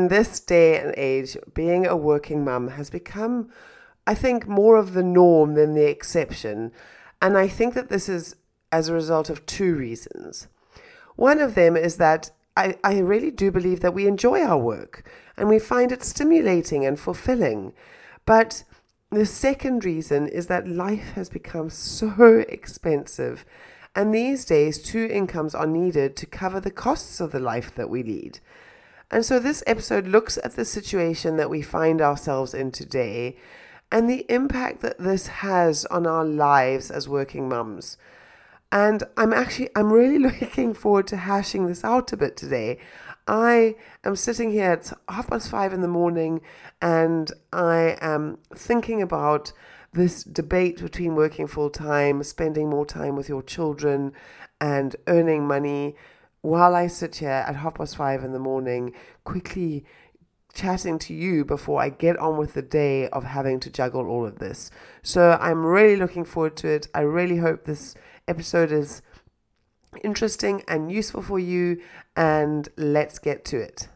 in this day and age, being a working mum has become, I think, more of the norm than the exception. And I think that this is as a result of two reasons. One of them is that I really do believe that we enjoy our work and we find it stimulating and fulfilling. But the second reason is that life has become so expensive. And these days, two incomes are needed to cover the costs of the life that we lead. And so this episode looks at the situation that we find ourselves in today and the impact that this has on our lives as working mums. And I'm really looking forward to hashing this out a bit today. I am sitting here at 5:30 in the morning and I am thinking about this debate between working full time, spending more time with your children and earning money while I sit here at 5:30 in the morning, quickly chatting to you before I get on with the day of having to juggle all of this. So I'm really looking forward to it. I really hope this episode is interesting and useful for you, and let's get to it.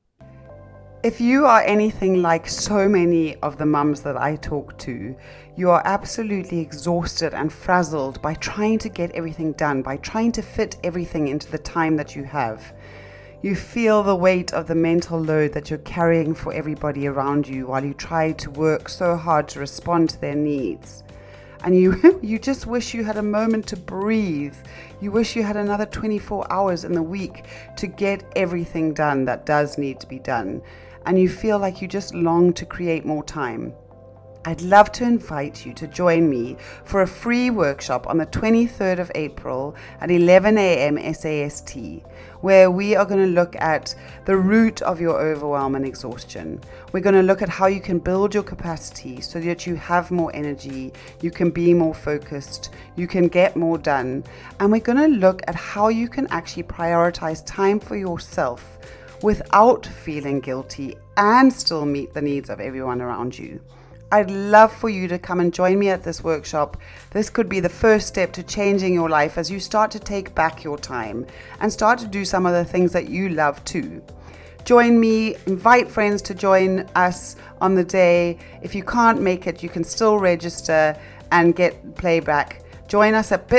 If you are anything like so many of the mums that I talk to, you are absolutely exhausted and frazzled by trying to get everything done, by trying to fit everything into the time that you have. You feel the weight of the mental load that you're carrying for everybody around you while you try to work so hard to respond to their needs. And you just wish you had a moment to breathe. You wish you had another 24 hours in the week to get everything done that does need to be done. And you feel like you just long to create more time. I'd love to invite you to join me for a free workshop on the 23rd of April at 11 a.m. SAST, where we are going to look at the root of your overwhelm and exhaustion. We're going to look at how you can build your capacity so that you have more energy, you can be more focused, you can get more done. And we're going to look at how you can actually prioritize time for yourself without feeling guilty and still meet the needs of everyone around you. I'd love for you to come and join me at this workshop. This could be the first step to changing your life as you start to take back your time and start to do some of the things that you love too. Join me, invite friends to join us on the day. If you can't make it, you can still register and get playback. Join us at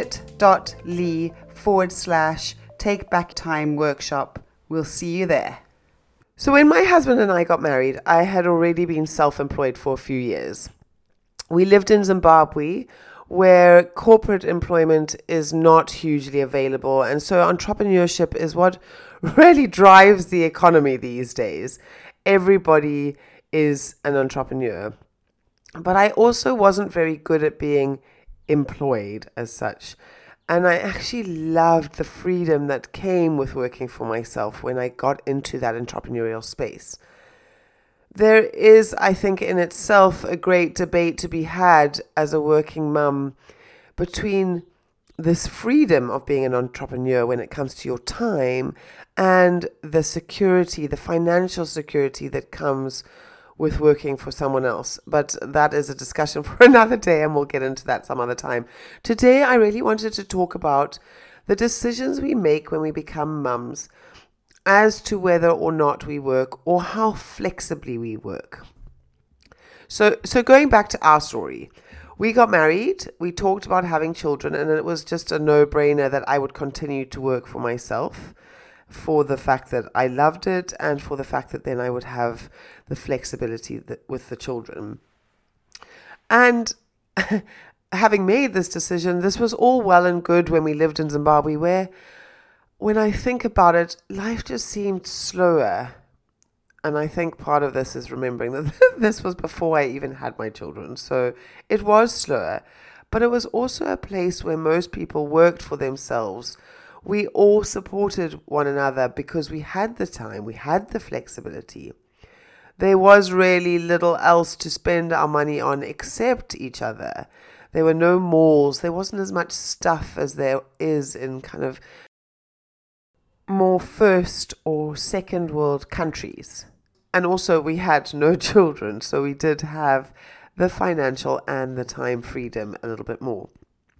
bit.ly/takeback-time workshop. We'll see you there. So when my husband and I got married, I had already been self-employed for a few years. We lived in Zimbabwe, where corporate employment is not hugely available. And so entrepreneurship is what really drives the economy these days. Everybody is an entrepreneur. But I also wasn't very good at being employed as such. And I actually loved the freedom that came with working for myself when I got into that entrepreneurial space. There is, I think, in itself a great debate to be had as a working mum between this freedom of being an entrepreneur when it comes to your time and the security, the financial security that comes with working for someone else. But that is a discussion for another day, and we'll get into that some other time. Today, I really wanted to talk about the decisions we make when we become mums as to whether or not we work or how flexibly we work. So going back to our story, we got married, we talked about having children, and it was just a no-brainer that I would continue to work for myself, for the fact that I loved it and for the fact that then I would have the flexibility with the children. And having made this decision, this was all well and good when we lived in Zimbabwe, where when I think about it, life just seemed slower. And I think part of this is remembering that this was before I even had my children. So it was slower, but it was also a place where most people worked for themselves. We all supported one another because we had the time, we had the flexibility. There was really little else to spend our money on except each other. There were no malls. There wasn't as much stuff as there is in kind of more first or second world countries. And also we had no children, so we did have the financial and the time freedom a little bit more.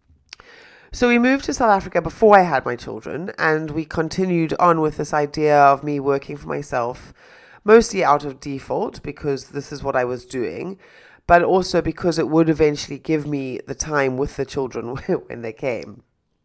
So we moved to South Africa before I had my children, and we continued on with this idea of me working for myself. mostly out of default because this is what I was doing, but also because it would eventually give me the time with the children when they came.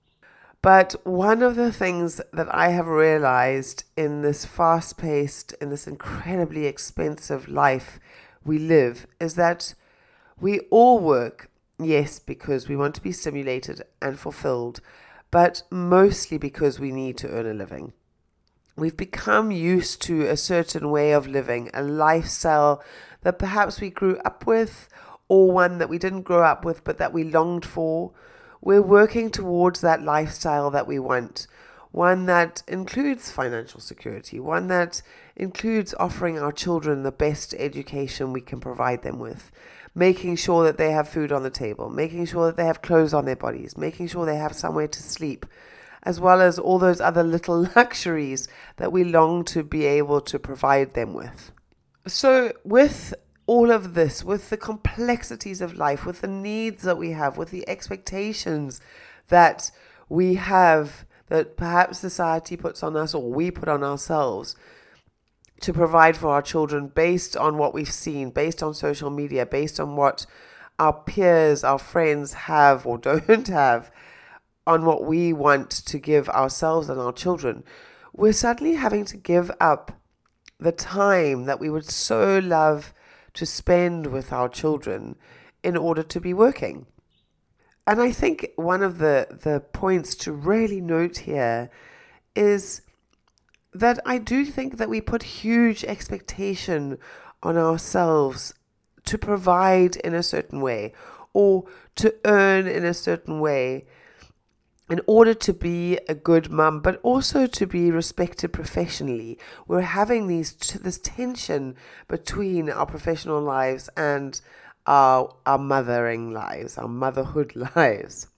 But one of the things that I have realized in this fast-paced, in this incredibly expensive life we live, is that we all work, yes, because we want to be stimulated and fulfilled, but mostly because we need to earn a living. We've become used to a certain way of living, a lifestyle that perhaps we grew up with, or one that we didn't grow up with but that we longed for. We're working towards that lifestyle that we want, one that includes financial security, one that includes offering our children the best education we can provide them with, making sure that they have food on the table, making sure that they have clothes on their bodies, making sure they have somewhere to sleep, as well as all those other little luxuries that we long to be able to provide them with. So with all of this, with the complexities of life, with the needs that we have, with the expectations that we have, that perhaps society puts on us or we put on ourselves to provide for our children based on what we've seen, based on social media, based on what our peers, our friends have or don't have, on what we want to give ourselves and our children, we're suddenly having to give up the time that we would so love to spend with our children in order to be working. And I think one of the points to really note here is that I do think that we put huge expectation on ourselves to provide in a certain way or to earn in a certain way in order to be a good mum, but also to be respected professionally. We're having this tension between our professional lives and our mothering lives, our motherhood lives.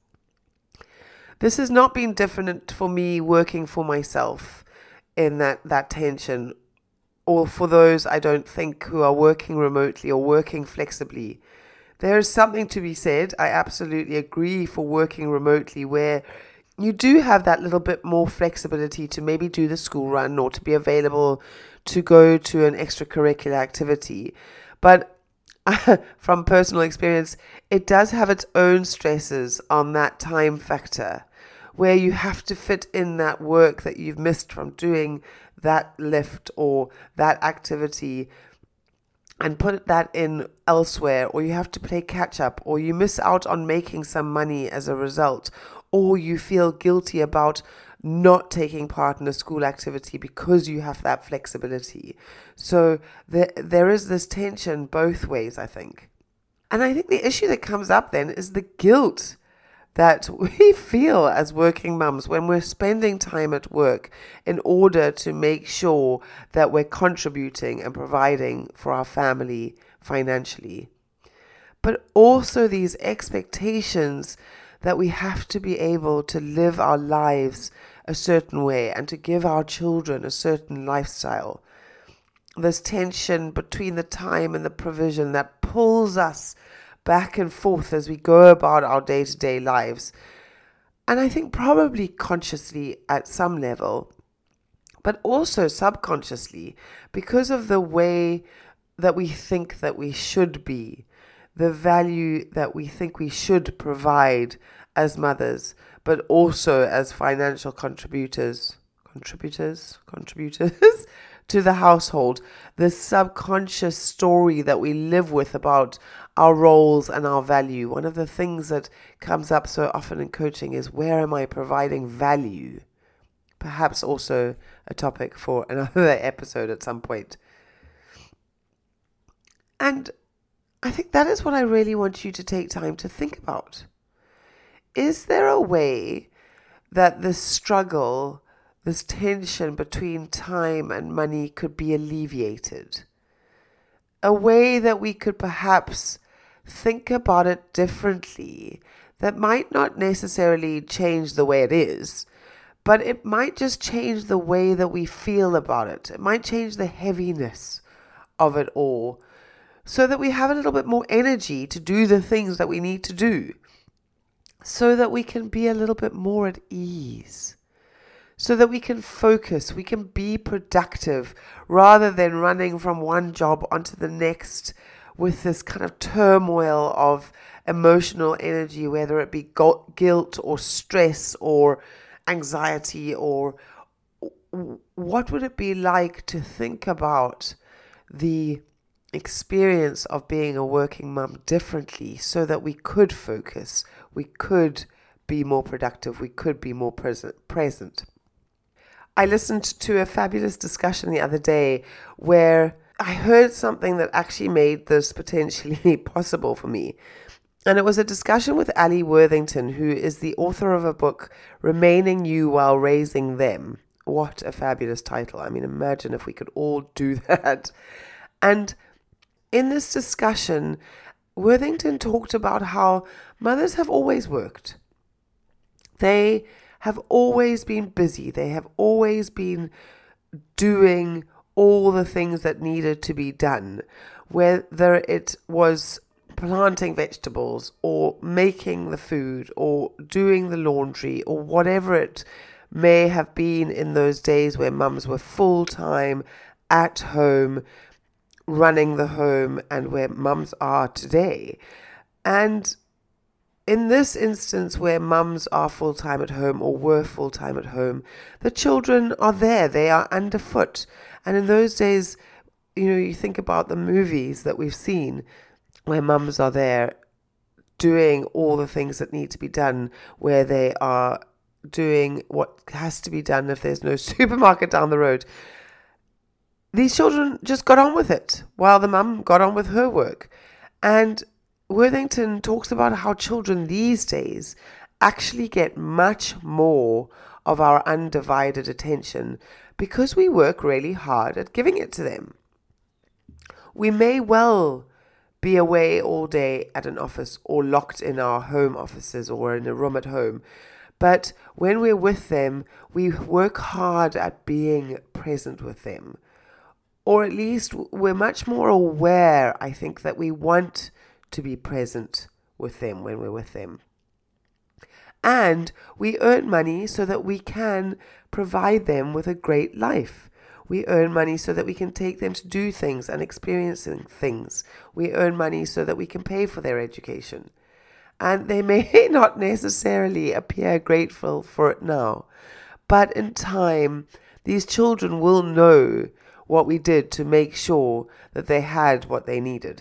This has not been different for me working for myself in that tension, or for those I don't think who are working remotely or working flexibly. There is something to be said, I absolutely agree, for working remotely where you do have that little bit more flexibility to maybe do the school run or to be available to go to an extracurricular activity. But from personal experience, it does have its own stresses on that time factor where you have to fit in that work that you've missed from doing that lift or that activity and put that in elsewhere, or you have to play catch up, or you miss out on making some money as a result, or you feel guilty about not taking part in a school activity because you have that flexibility. So there is this tension both ways, I think. And I think the issue that comes up then is the guilt that we feel as working mums when we're spending time at work in order to make sure that we're contributing and providing for our family financially. But also these expectations that we have to be able to live our lives a certain way and to give our children a certain lifestyle. This tension between the time and the provision that pulls us back and forth as we go about our day-to-day lives. And I think probably consciously at some level, but also subconsciously, because of the way that we think that we should be, the value that we think we should provide as mothers, but also as financial contributors to the household, the subconscious story that we live with about our roles and our value. One of the things that comes up so often in coaching is, where am I providing value? Perhaps also a topic for another episode at some point. And I think that is what I really want you to take time to think about. Is there a way that this struggle, this tension between time and money could be alleviated? A way that we could perhaps think about it differently, that might not necessarily change the way it is, but it might just change the way that we feel about it. It might change the heaviness of it all, so that we have a little bit more energy to do the things that we need to do, so that we can be a little bit more at ease, so that we can focus, we can be productive rather than running from one job onto the next with this kind of turmoil of emotional energy, whether it be guilt or stress or anxiety, or what would it be like to think about the experience of being a working mum differently so that we could focus, we could be more productive, we could be more present. I listened to a fabulous discussion the other day where I heard something that actually made this potentially possible for me. And it was a discussion with Ali Worthington, who is the author of a book, Remaining You While Raising Them. What a fabulous title. I mean, imagine if we could all do that. And in this discussion, Worthington talked about how mothers have always worked. They have always been busy. They have always been doing all the things that needed to be done, whether it was planting vegetables or making the food or doing the laundry or whatever it may have been in those days where mums were full-time at home, running the home, and where mums are today. And in this instance where mums are full-time at home or were full-time at home, the children are there, they are underfoot. And in those days, you think about the movies that we've seen where mums are there doing all the things that need to be done, where they are doing what has to be done if there's no supermarket down the road. These children just got on with it while the mum got on with her work. And Worthington talks about how children these days actually get much more of our undivided attention because we work really hard at giving it to them. We may well be away all day at an office or locked in our home offices or in a room at home, but when we're with them, we work hard at being present with them. Or at least we're much more aware, I think, that we want to be present with them when we're with them. And we earn money so that we can provide them with a great life. We earn money so that we can take them to do things and experiencing things. We earn money so that we can pay for their education. And they may not necessarily appear grateful for it now, but in time, these children will know what we did to make sure that they had what they needed.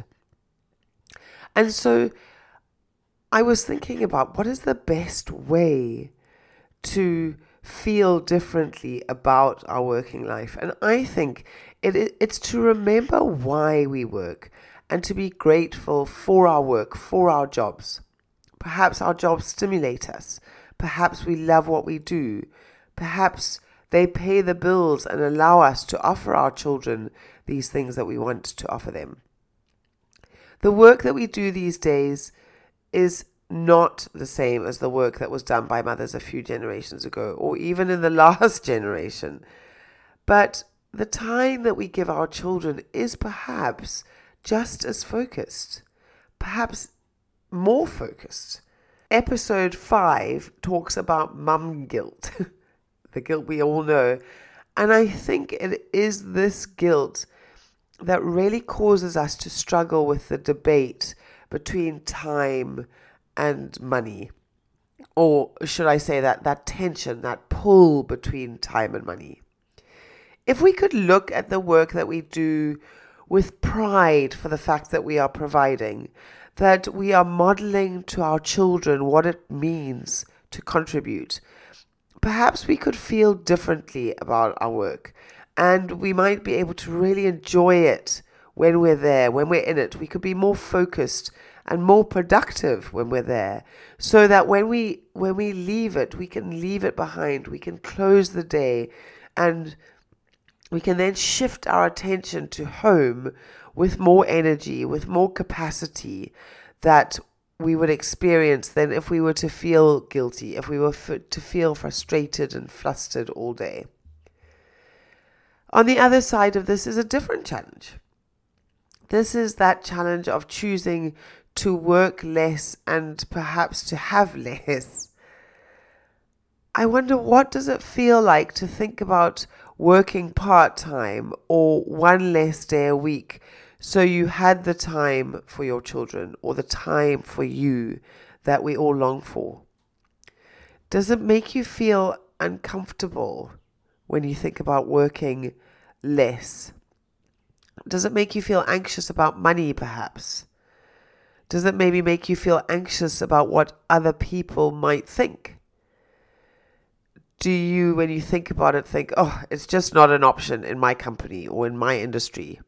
And so I was thinking about what is the best way to feel differently about our working life. And I think it's to remember why we work and to be grateful for our work, for our jobs. Perhaps our jobs stimulate us. Perhaps we love what we do. Perhaps they pay the bills and allow us to offer our children these things that we want to offer them. The work that we do these days is not the same as the work that was done by mothers a few generations ago, or even in the last generation. But the time that we give our children is perhaps just as focused, perhaps more focused. Episode 5 talks about mum guilt, the guilt we all know. And I think it is this guilt that really causes us to struggle with the debate between time and money. Or should I say that tension, that pull between time and money. If we could look at the work that we do with pride for the fact that we are providing, that we are modeling to our children what it means to contribute, perhaps we could feel differently about our work, and we might be able to really enjoy it when we're there, when we're in it. We could be more focused and more productive when we're there, so that when we leave it, we can leave it behind. We can close the day, and we can then shift our attention to home with more energy, with more capacity that we would experience than if we were to feel guilty, if we were to feel frustrated and flustered all day. On the other side of this is a different challenge. This is that challenge of choosing to work less and perhaps to have less. I wonder, what does it feel like to think about working part-time or one less day a week so you had the time for your children or the time for you that we all long for? Does it make you feel uncomfortable when you think about working less? Does it make you feel anxious about money, perhaps? Does it maybe make you feel anxious about what other people might think? Do you, when you think about it, think, oh, it's just not an option in my company or in my industry?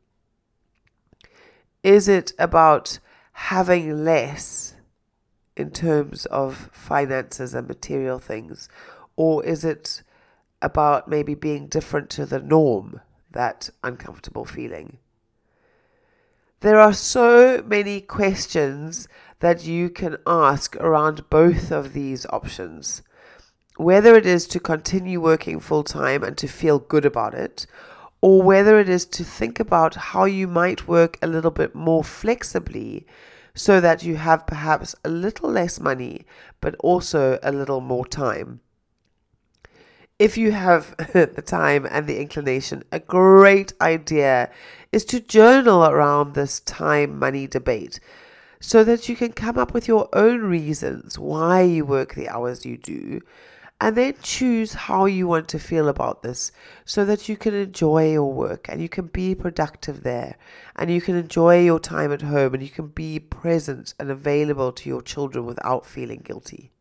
Is it about having less in terms of finances and material things? Or is it about maybe being different to the norm, that uncomfortable feeling? There are so many questions that you can ask around both of these options. Whether it is to continue working full-time and to feel good about it, or whether it is to think about how you might work a little bit more flexibly so that you have perhaps a little less money, but also a little more time. If you have the time and the inclination, a great idea is to journal around this time-money debate so that you can come up with your own reasons why you work the hours you do, and then choose how you want to feel about this so that you can enjoy your work and you can be productive there and you can enjoy your time at home and you can be present and available to your children without feeling guilty.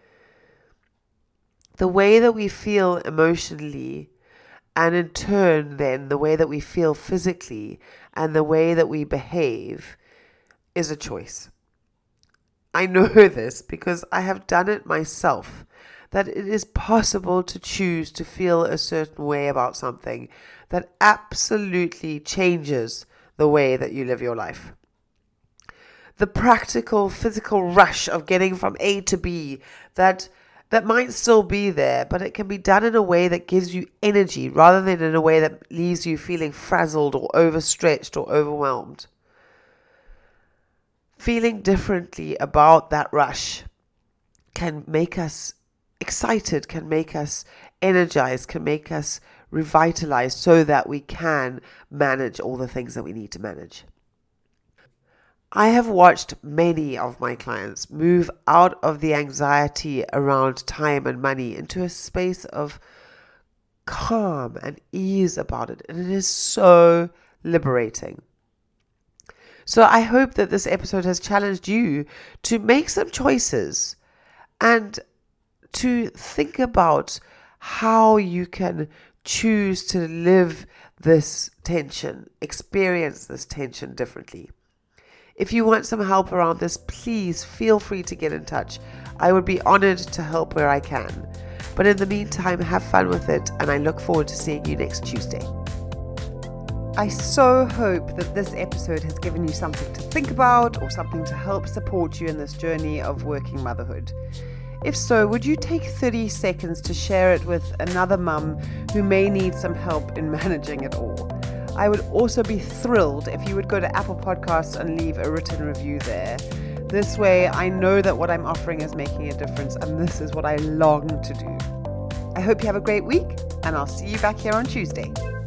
The way that we feel emotionally, and in turn then the way that we feel physically and the way that we behave, is a choice. I know this because I have done it myself, that it is possible to choose to feel a certain way about something that absolutely changes the way that you live your life. The practical, physical rush of getting from A to B, that might still be there, but it can be done in a way that gives you energy rather than in a way that leaves you feeling frazzled or overstretched or overwhelmed. Feeling differently about that rush can make us excited, can make us energized, can make us revitalized so that we can manage all the things that we need to manage. I have watched many of my clients move out of the anxiety around time and money into a space of calm and ease about it, and it is so liberating. So I hope that this episode has challenged you to make some choices and to think about how you can choose to live this tension, experience this tension differently. If you want some help around this, please feel free to get in touch. I would be honored to help where I can. But in the meantime, have fun with it, and I look forward to seeing you next Tuesday. I so hope that this episode has given you something to think about or something to help support you in this journey of working motherhood. If so, would you take 30 seconds to share it with another mum who may need some help in managing it all? I would also be thrilled if you would go to Apple Podcasts and leave a written review there. This way, I know that what I'm offering is making a difference, and this is what I long to do. I hope you have a great week, and I'll see you back here on Tuesday.